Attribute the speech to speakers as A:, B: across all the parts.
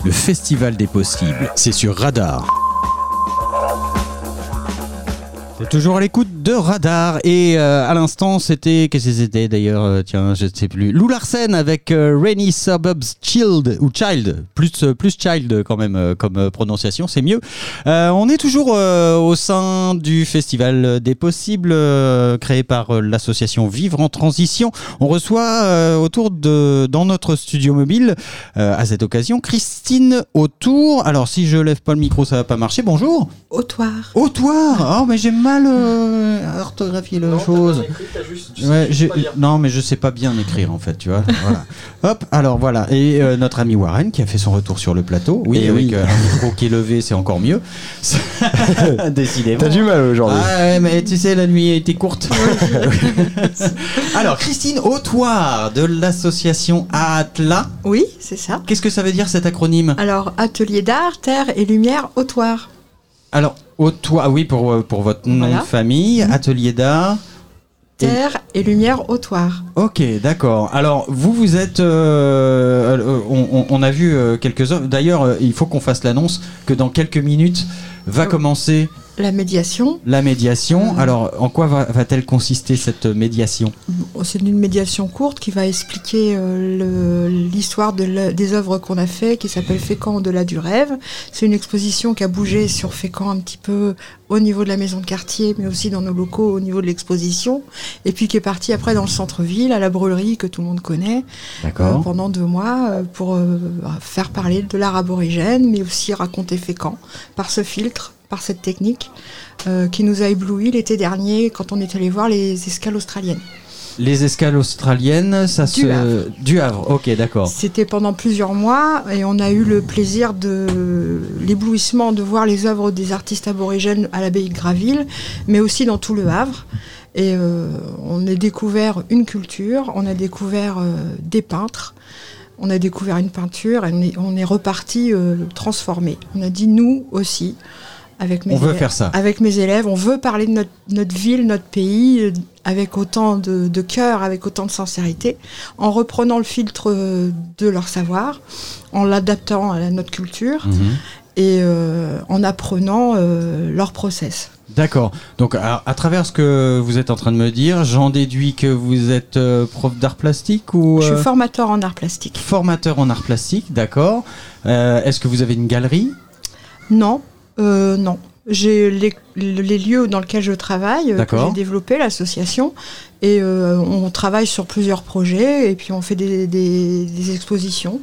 A: le festival des possibles. C'est sur Radar. C'est toujours à l'écoute de Radar et à l'instant qu'est-ce que c'était d'ailleurs, tiens je ne sais plus, Lou Larsen avec Rainy Suburbs Child ou Child, plus Child quand même comme prononciation, c'est mieux. On est toujours au sein du festival des possibles créé par l'association Vivre en Transition. On reçoit dans notre studio mobile à cette occasion Christine Autour. Alors si je lève pas le micro ça va pas marcher. Bonjour.
B: Autoir.
A: Oh mais j'aime mal orthographier la chose. Non, mais je sais pas bien écrire en fait, tu vois. Voilà. Hop, alors voilà. Et notre ami Warren qui a fait son retour sur le plateau. Oui, avec un micro qui est levé, c'est encore mieux. Décidément.
C: T'as du mal aujourd'hui.
A: Ah ouais, mais tu sais, la nuit a été courte. Alors, Christine Autoir de l'association AATLA.
B: Oui, c'est ça.
A: Qu'est-ce que ça veut dire cet acronyme ?
B: Alors, Atelier d'art, terre et lumière, Autoir.
A: Alors, oui, pour votre nom de famille, Atelier d'art.
B: Terre et lumière, Autoir.
A: Ok, d'accord. Alors, vous êtes... on a vu quelques œuvres. D'ailleurs, il faut qu'on fasse l'annonce que dans quelques minutes va commencer...
B: La médiation.
A: Alors, en quoi va-t-elle consister cette médiation ?
B: C'est une médiation courte qui va expliquer l'histoire des œuvres qu'on a fait, qui s'appelle Fécamp au-delà du rêve. C'est une exposition qui a bougé sur Fécamp un petit peu au niveau de la maison de quartier, mais aussi dans nos locaux au niveau de l'exposition. Et puis qui est partie après dans le centre-ville, à la brûlerie que tout le monde connaît, pendant 2 mois, pour faire parler de l'art aborigène, mais aussi raconter Fécamp par ce filtre, par cette technique qui nous a éblouis l'été dernier quand on est allé voir les escales australiennes.
A: Les escales australiennes, du Havre, ok, d'accord.
B: C'était pendant plusieurs mois et on a eu le plaisir l'éblouissement de voir les œuvres des artistes aborigènes à l'abbaye de Graville, mais aussi dans tout le Havre. Et on a découvert une culture, on a découvert des peintres, on a découvert une peinture et on est reparti transformé. On a dit nous aussi.
A: Faire ça.
B: Avec mes élèves, on veut parler de notre ville, notre pays, avec autant de cœur, avec autant de sincérité, en reprenant le filtre de leur savoir, en l'adaptant à notre culture et en apprenant leur process.
A: D'accord. Donc, à travers ce que vous êtes en train de me dire, j'en déduis que vous êtes prof d'art plastique ou...
B: Je suis formateur en art plastique.
A: Formateur en art plastique, d'accord. Est-ce que vous avez une galerie ?
B: Non. Non, j'ai les lieux dans lesquels je travaille, que j'ai développé, l'association, et on travaille sur plusieurs projets, et puis on fait des expositions.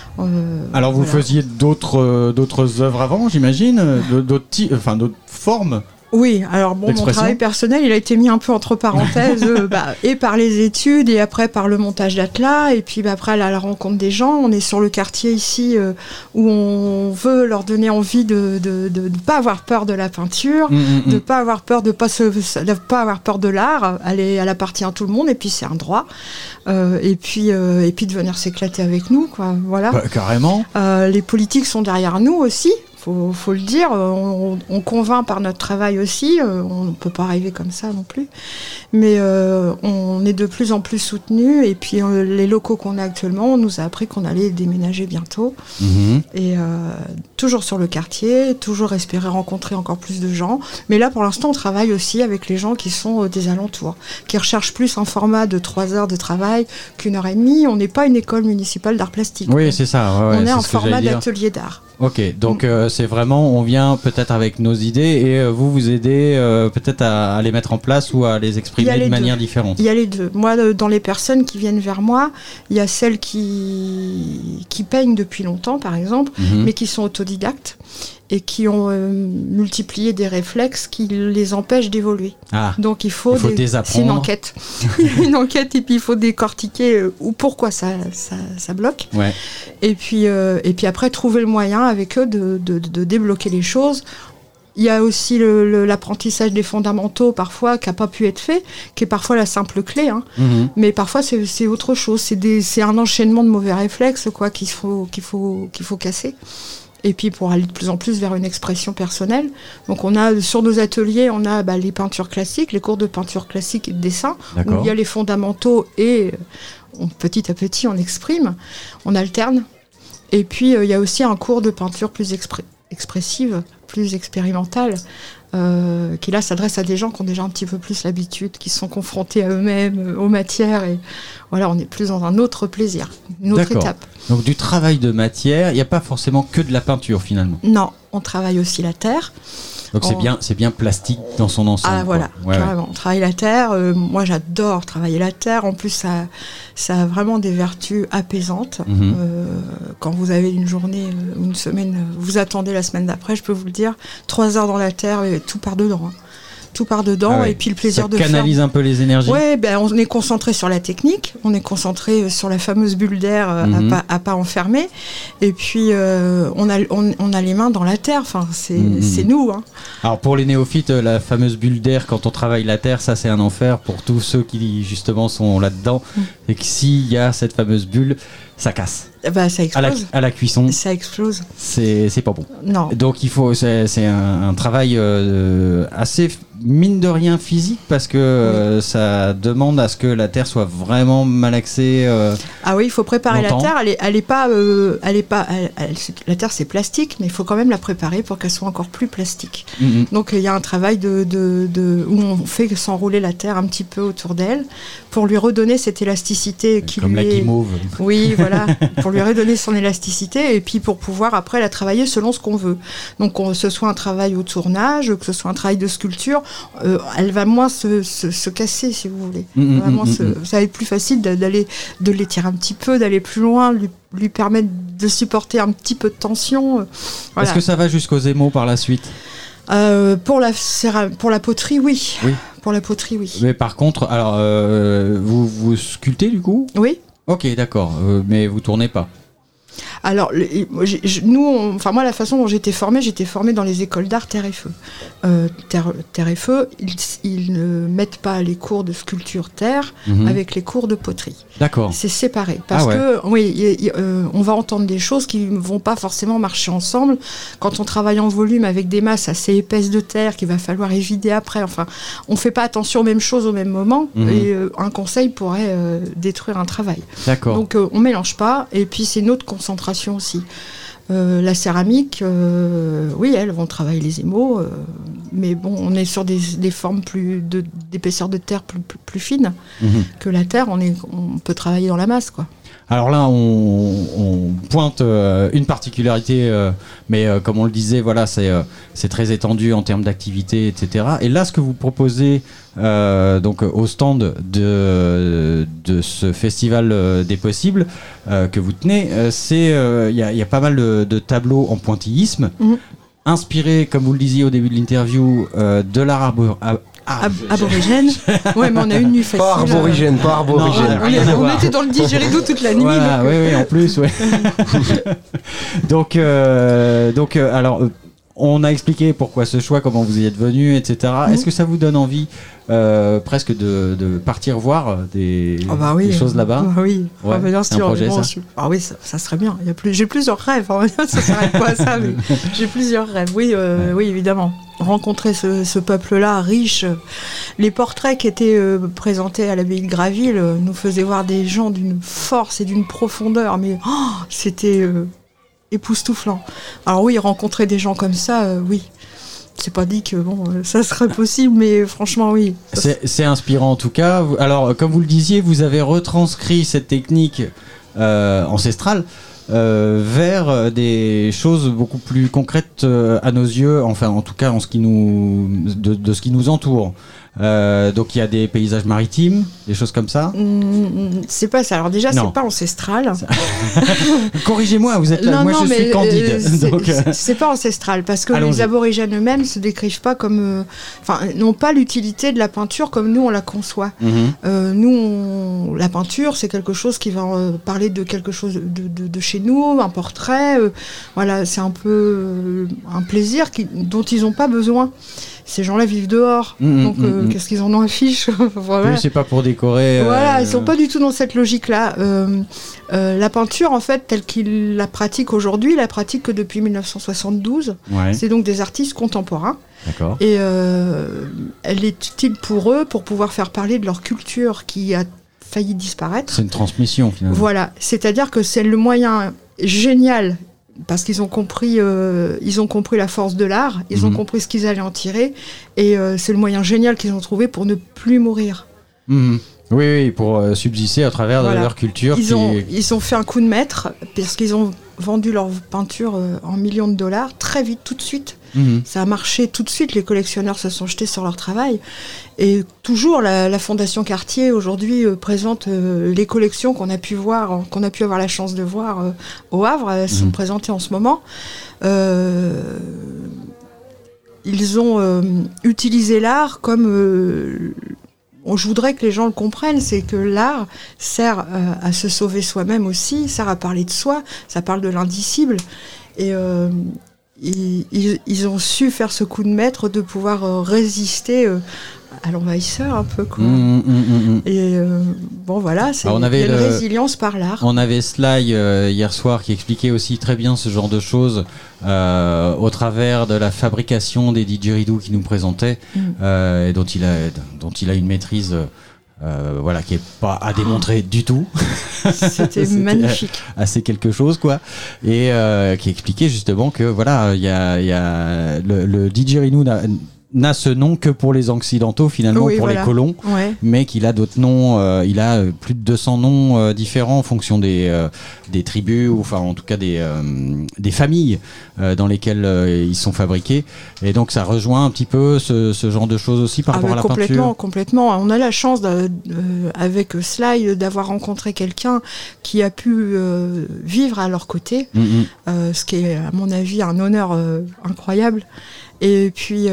A: Alors vous faisiez d'autres œuvres avant, j'imagine, d'autres formes.
B: Oui, alors bon, mon travail personnel, il a été mis un peu entre parenthèses, et par les études, et après par le montage d'Atla, et puis après la rencontre des gens. On est sur le quartier ici où on veut leur donner envie de pas avoir peur de la peinture, de pas avoir peur de pas avoir peur de l'art. Elle appartient à tout le monde, et puis c'est un droit. Et puis de venir s'éclater avec nous, quoi. Voilà.
A: Carrément.
B: Les politiques sont derrière nous aussi. Faut le dire, on convainc par notre travail aussi, on ne peut pas arriver comme ça non plus, mais on est de plus en plus soutenus, et puis les locaux qu'on a actuellement, on nous a appris qu'on allait déménager bientôt, et toujours sur le quartier, toujours espérer rencontrer encore plus de gens, mais là pour l'instant on travaille aussi avec les gens qui sont des alentours, qui recherchent plus un format de 3 heures de travail qu'1 heure et demie. On n'est pas une école municipale d'art plastique.
A: Oui, c'est ça.
B: On est un format d'atelier d'art.
A: Ok, donc c'est vraiment, on vient peut-être avec nos idées et vous aidez peut-être à les mettre en place ou à les exprimer de manière différente.
B: Il y a les deux. Moi, dans les personnes qui viennent vers moi, il y a celles qui peignent depuis longtemps, par exemple, mais qui sont autodidactes et qui ont multiplié des réflexes qui les empêchent d'évoluer. Donc il faut désapprendre. C'est une enquête. Une enquête, et puis il faut décortiquer ou pourquoi ça bloque.
A: Ouais.
B: Et puis après trouver le moyen avec eux de débloquer les choses. Il y a aussi l'apprentissage des fondamentaux, parfois, qui n'a pas pu être fait, qui est parfois la simple clé. Mais parfois, c'est autre chose. C'est un enchaînement de mauvais réflexes, quoi, qu'il faut casser. Et puis pour aller de plus en plus vers une expression personnelle. Donc on a sur nos ateliers, on a les peintures classiques, les cours de peinture classique et de dessin, où il y a les fondamentaux et petit à petit on exprime, on alterne. Et puis il y a aussi un cours de peinture plus expressive, plus expérimentale, qui là s'adresse à des gens qui ont déjà un petit peu plus l'habitude, qui sont confrontés à eux-mêmes, aux matières, et voilà, on est plus dans un autre plaisir, une autre étape.
A: Donc du travail de matière, il n'y a pas forcément que de la peinture finalement.
B: Non, on travaille aussi la terre.
A: Donc c'est bien plastique dans son ensemble.
B: Ah voilà, carrément. On travaille la terre. Moi, j'adore travailler la terre. En plus, ça a vraiment des vertus apaisantes. Quand vous avez une journée, une semaine, vous attendez la semaine d'après, je peux vous le dire, 3 heures dans la terre, et tout part dedans. Tout part dedans, et puis le plaisir de faire. Ça
A: canalise un peu les énergies.
B: Oui, on est concentré sur la technique, on est concentré sur la fameuse bulle d'air à pas enfermer, et puis on a les mains dans la terre, enfin, c'est nous. Hein.
A: Alors pour les néophytes, la fameuse bulle d'air, quand on travaille la terre, ça c'est un enfer pour tous ceux qui justement sont là-dedans, et que s'il y a cette fameuse bulle, ça casse.
B: Bah, ça explose.
A: À la cuisson.
B: Ça explose.
A: C'est pas bon.
B: Non.
A: Donc c'est un travail assez mine de rien physique, parce que ça demande à ce que la terre soit vraiment malaxée.
B: Ah oui, il faut préparer
A: longtemps.
B: La terre. Elle est pas. La terre c'est plastique, mais il faut quand même la préparer pour qu'elle soit encore plus plastique. Donc il y a un travail où on fait s'enrouler la terre un petit peu autour d'elle pour lui redonner cette élasticité qui
A: comme
B: lui
A: la guimauve.
B: Oui, voilà, pour lui redonner son élasticité, et puis pour pouvoir après la travailler selon ce qu'on veut. Donc que ce soit un travail au tournage, que ce soit un travail de sculpture, elle va moins se casser, si vous voulez. Ça va être plus facile de l'étirer un petit peu, d'aller plus loin, lui permettre de supporter un petit peu de tension. Voilà.
A: Est-ce que ça va jusqu'aux émaux par la suite ?
B: Pour la poterie, oui. Pour la poterie, oui.
A: Mais par contre, alors, vous sculptez du coup ?
B: Oui.
A: Ok, d'accord, mais vous tournez pas.
B: Alors, moi, la façon dont j'étais formée dans les écoles d'art Terre et Feu. Terre et Feu, ils ne mettent pas les cours de sculpture terre avec les cours de poterie.
A: D'accord.
B: C'est séparé. Parce que, on va entendre des choses qui ne vont pas forcément marcher ensemble. Quand on travaille en volume avec des masses assez épaisses de terre qu'il va falloir évider après, enfin, on ne fait pas attention aux mêmes choses au même moment, et un conseil pourrait détruire un travail.
A: D'accord.
B: Donc, on ne mélange pas, et puis c'est une autre concentration aussi. La céramique, oui, elles vont travailler les émaux, mais bon, on est sur des formes d'épaisseur de terre plus fines que la terre. On peut travailler dans la masse, quoi.
A: Alors là, on pointe une particularité, mais comme on le disait, voilà, c'est très étendu en termes d'activité, etc. Et là, ce que vous proposez donc au stand de ce festival des possibles que vous tenez, il y a pas mal de tableaux en pointillisme, inspirés, comme vous le disiez au début de l'interview, de l'art
B: aborigène. Ouais, mais on a une nuit facile.
C: Pas arborigène.
B: Non, on était dans le didgeridoo toute la nuit.
A: Voilà, oui, en plus, ouais. Donc, alors, on a expliqué pourquoi ce choix, comment vous y êtes venu, etc. Est-ce que ça vous donne envie presque de partir voir des choses là-bas?
B: Oui,
A: ouais, c'est un projet, ça.
B: Ah oui, ça serait bien. J'ai plusieurs rêves. Ça s'arrête pas à ça, mais j'ai plusieurs rêves. Oui, oui, évidemment. Rencontrer ce peuple-là riche. Les portraits qui étaient présentés à l'abbaye de Graville nous faisaient voir des gens d'une force et d'une profondeur, mais c'était époustouflant. Alors oui, rencontrer des gens comme ça, oui. C'est pas dit que ça serait possible, mais franchement, oui.
A: C'est inspirant en tout cas. Alors, comme vous le disiez, vous avez retranscrit cette technique ancestrale vers des choses beaucoup plus concrètes à nos yeux, enfin en tout cas de ce qui nous entoure. Donc il y a des paysages maritimes, des choses comme ça.
B: C'est pas ça. Alors déjà, c'est pas ancestral.
A: Corrigez-moi, vous êtes là. Moi, je suis candide.
B: C'est pas ancestral parce que les aborigènes eux-mêmes se décrivent pas comme, n'ont pas l'utilité de la peinture comme nous on la conçoit. La peinture, c'est quelque chose qui va parler de quelque chose de chez nous, un portrait. Voilà, c'est un peu un plaisir dont ils n'ont pas besoin. Ces gens-là vivent dehors, donc qu'est-ce qu'ils en ont à fiche? Voilà.
A: Oui, c'est pas pour décorer.
B: Voilà, ils sont pas du tout dans cette logique-là. La peinture, en fait, telle qu'ils la pratiquent aujourd'hui, la pratiquent que depuis 1972. Ouais. C'est donc des artistes contemporains.
A: D'accord.
B: Et elle est utile pour eux pour pouvoir faire parler de leur culture qui a failli disparaître.
A: C'est une transmission, finalement.
B: Voilà, c'est-à-dire que c'est le moyen génial. Parce qu'ils ont compris la force de l'art, ils ont compris ce qu'ils allaient en tirer, et c'est le moyen génial qu'ils ont trouvé pour ne plus mourir.
A: Oui, pour subsister à travers de leur culture.
B: Ils ont fait un coup de maître, parce qu'ils ont vendu leur peinture en millions de dollars, très vite, tout de suite. Ça a marché tout de suite, les collectionneurs se sont jetés sur leur travail. Et toujours, la Fondation Cartier, aujourd'hui, présente les collections qu'on a pu avoir la chance de voir au Havre. Elles sont présentées en ce moment. Ils ont utilisé l'art comme... je voudrais que les gens le comprennent, c'est que l'art sert à se sauver soi-même aussi, sert à parler de soi, ça parle de l'indicible. Et ils ont su faire ce coup de maître de pouvoir résister à l'envahisseur un peu, quoi. Et bon, voilà, il y a une résilience par l'art.
A: On avait Sly hier soir qui expliquait aussi très bien ce genre de choses au travers de la fabrication des didgeridoo qu'il nous présentait, et dont il a une maîtrise qui est pas à démontrer du tout.
B: C'était magnifique.
A: Assez quelque chose, quoi. Et qui expliquait justement que voilà, il y a le didgeridoo n'a ce nom que pour les occidentaux, finalement, les colons, mais qu'il a d'autres noms. Il a plus de 200 noms différents en fonction des tribus, ou enfin en tout cas des familles dans lesquelles ils sont fabriqués. Et donc ça rejoint un petit peu ce genre de choses aussi par rapport à la peinture.
B: Complètement. On a la chance avec Sly d'avoir rencontré quelqu'un qui a pu vivre à leur côté, ce qui est à mon avis un honneur incroyable. Et puis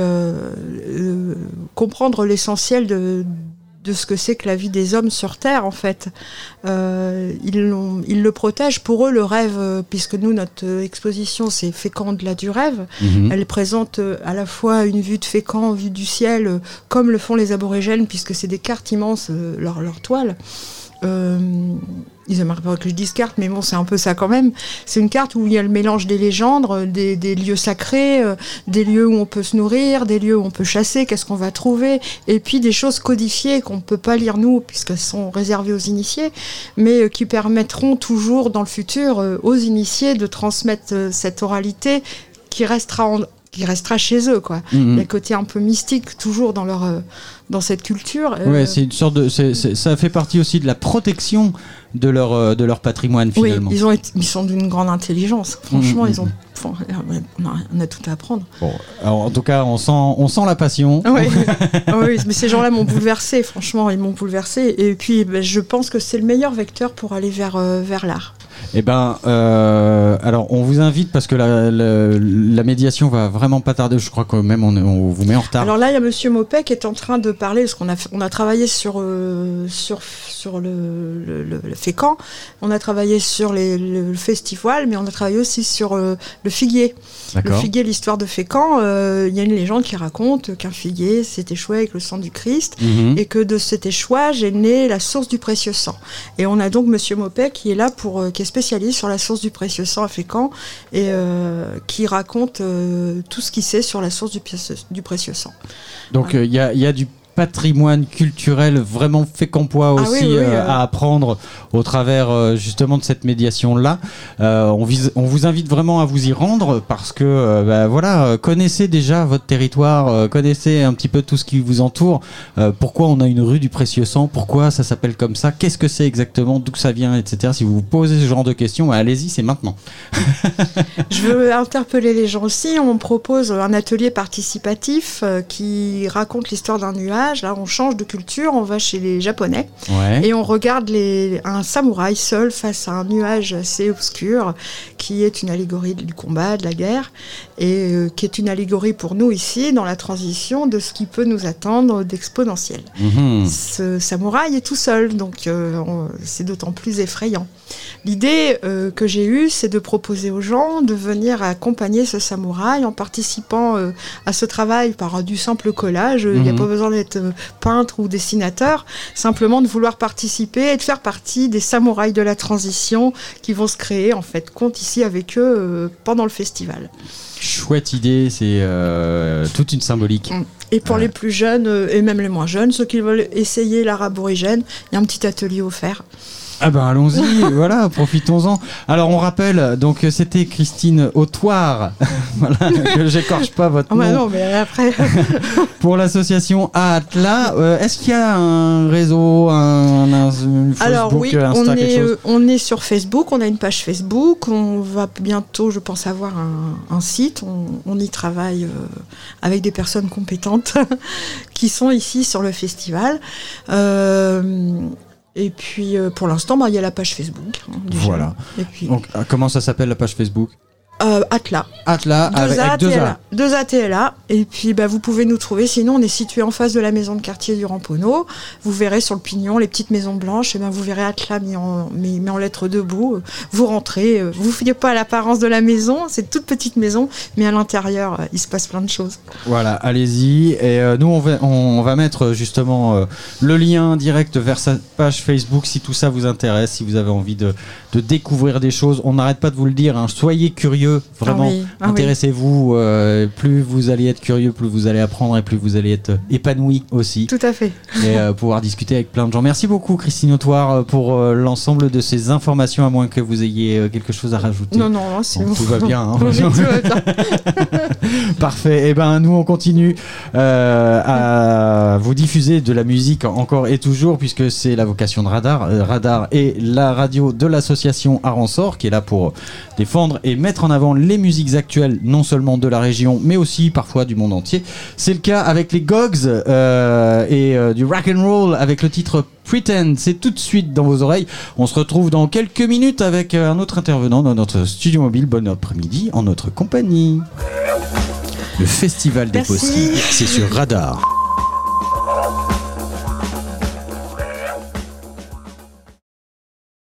B: comprendre l'essentiel de ce que c'est que la vie des hommes sur Terre, en fait. Ils le protègent. Pour eux, le rêve, puisque nous, notre exposition, c'est Fécamp-au-delà du rêve. Elle présente à la fois une vue de Fécamp, vue du ciel, comme le font les aborigènes, puisque c'est des cartes immenses, leur toile. Ils aimeraient pas que je dise carte, mais bon, c'est un peu ça quand même. C'est une carte où il y a le mélange des légendes, des lieux sacrés, des lieux où on peut se nourrir, des lieux où on peut chasser, qu'est-ce qu'on va trouver, et puis des choses codifiées qu'on peut pas lire nous, puisqu'elles sont réservées aux initiés, mais qui permettront toujours dans le futur aux initiés de transmettre cette oralité qui restera chez eux, quoi. Il y a un côté un peu mystique toujours dans cette culture.
A: Ouais, c'est une sorte de, ça fait partie aussi de la protection de leur patrimoine, finalement.
B: Oui, ils sont d'une grande intelligence. Franchement, on a tout à apprendre.
A: Bon, alors, en tout cas, on sent la passion.
B: Oui, mais ces gens-là m'ont bouleversé. Franchement, ils m'ont bouleversé. Et puis, je pense que c'est le meilleur vecteur pour aller vers l'art.
A: Eh ben, alors on vous invite, parce que la médiation va vraiment pas tarder. Je crois que même on vous met en retard.
B: Alors là, il y a Monsieur Mopet qui est en train de parler, parce qu'on a travaillé sur le Fécamp, on a travaillé sur le festival, mais on a travaillé aussi sur le figuier.
A: D'accord.
B: Le figuier, l'histoire de Fécamp. Il y a une légende qui raconte qu'un figuier s'est échoué avec le sang du Christ, et que de cet échouage est née la source du précieux sang. Et on a donc Monsieur Mopet qui est là qui est spécialiste sur la source du précieux sang à Fécamp, et qui raconte tout ce qu'il sait sur la source du précieux sang. Donc
A: il y a du patrimoine culturel vraiment fécampois aussi à apprendre au travers justement de cette médiation-là. On vous invite vraiment à vous y rendre, parce que connaissez déjà votre territoire, connaissez un petit peu tout ce qui vous entoure. Pourquoi on a une rue du précieux sang, pourquoi ça s'appelle comme ça, qu'est-ce que c'est exactement, d'où ça vient, etc. Si vous vous posez ce genre de questions, allez-y, c'est maintenant.
B: Je veux interpeller les gens aussi. On propose un atelier participatif qui raconte l'histoire d'un nuage. Là, on change de culture, on va chez les Japonais, et on regarde un samouraï seul face à un nuage assez obscur, qui est une allégorie du combat, de la guerre, et qui est une allégorie pour nous ici, dans la transition de ce qui peut nous attendre d'exponentiel. Ce samouraï est tout seul, donc c'est d'autant plus effrayant. L'idée que j'ai eue, c'est de proposer aux gens de venir accompagner ce samouraï en participant à ce travail par du simple collage. Il n'y a pas besoin d'être peintre ou dessinateur, simplement de vouloir participer et de faire partie des samouraïs de la transition qui vont se créer en fait compte ici avec eux pendant le festival.
A: Chouette idée, c'est toute une symbolique.
B: Et pour les plus jeunes et même les moins jeunes, ceux qui veulent essayer l'art aborigène, il y a un petit atelier offert.
A: Ah ben allons-y, voilà, profitons-en. Alors on rappelle, donc c'était Christine Autoire, voilà, que j'écorche pas votre nom.
B: Non, mais après...
A: Pour l'association Atla, est-ce qu'il y a un réseau, un Facebook,
B: Alors oui,
A: Insta, quelque chose
B: on est sur Facebook, on a une page Facebook, on va bientôt, je pense, avoir un site, on y travaille avec des personnes compétentes qui sont ici sur le festival. Et puis, pour l'instant, il y a la page Facebook. Déjà.
A: Voilà.
B: Et puis,
A: donc, comment ça s'appelle la page Facebook ?
B: Atla.
A: Atla, avec deux A.
B: 2 A T L A. Et puis, vous pouvez nous trouver. Sinon, on est situé en face de la maison de quartier du Ramponneau. Vous verrez sur le pignon les petites maisons blanches. Et vous verrez Atla mis en lettres debout. Vous rentrez. Vous ne fiez pas à l'apparence de la maison. C'est une toute petite maison. Mais à l'intérieur, il se passe plein de choses.
A: Voilà, allez-y. Et nous, on va mettre justement le lien direct vers sa page Facebook si tout ça vous intéresse, si vous avez envie de découvrir des choses. On n'arrête pas de vous le dire. Soyez curieux. Vraiment, intéressez-vous. Plus vous allez être curieux, plus vous allez apprendre et plus vous allez être épanoui aussi.
B: Tout à fait.
A: Et pouvoir discuter avec plein de gens. Merci beaucoup, Christine Autoire, pour l'ensemble de ces informations, à moins que vous ayez quelque chose à rajouter.
B: Non, c'est bon.
A: Tout va bien. Hein.
B: Oui, tout va bien.
A: Parfait. Et nous, on continue à vous diffuser de la musique encore et toujours, puisque c'est la vocation de Radar. Radar est la radio de l'association Aransor, qui est là pour défendre et mettre en avant les musiques actuelles, non seulement de la région, mais aussi parfois du monde entier. C'est le cas avec les Gogs et du rock and roll avec le titre Pretend. C'est tout de suite dans vos oreilles. On se retrouve dans quelques minutes avec un autre intervenant dans notre studio mobile. Bon après-midi en notre compagnie. Le Festival des possibles, c'est sur Radar.